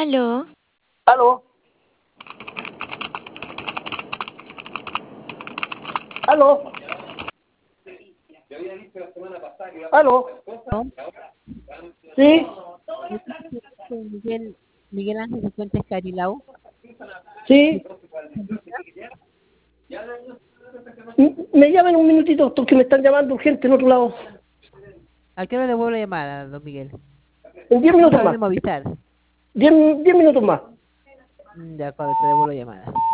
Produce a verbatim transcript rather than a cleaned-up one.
Aló. Aló. Aló. Aló. Sí. Miguel, Miguel Ángel de Fuentes Carilao. Sí. M- Me llaman un minutito porque me están llamando urgente en otro lado. ¿A qué hora le vuelvo a llamar a don Miguel? En diez Vamos a minutos hablar más. de Movistar. Diez, diez minutos más. Mm, De acuerdo, te devuelvo la llamada.